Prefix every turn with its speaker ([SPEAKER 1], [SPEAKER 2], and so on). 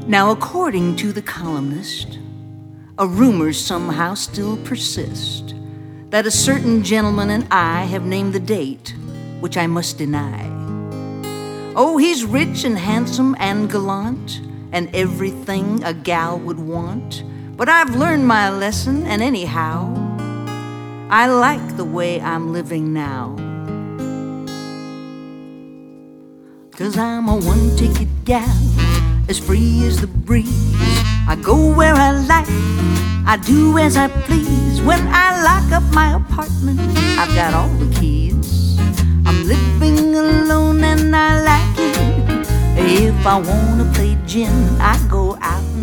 [SPEAKER 1] Now, according to the columnist, a rumor somehow still persists that a certain gentleman and I have named the date, which I must deny. Oh, he's rich and handsome and gallant, and everything a gal would want. But I've learned my lesson, and anyhow, I like the way I'm living now. 'Cause I'm a one-ticket gal, as free as the breeze. I go where I like, I do as I please. When I lock up my apartment, I've got all the keys. I'm living alone and I like it. If I wanna play gin, I go out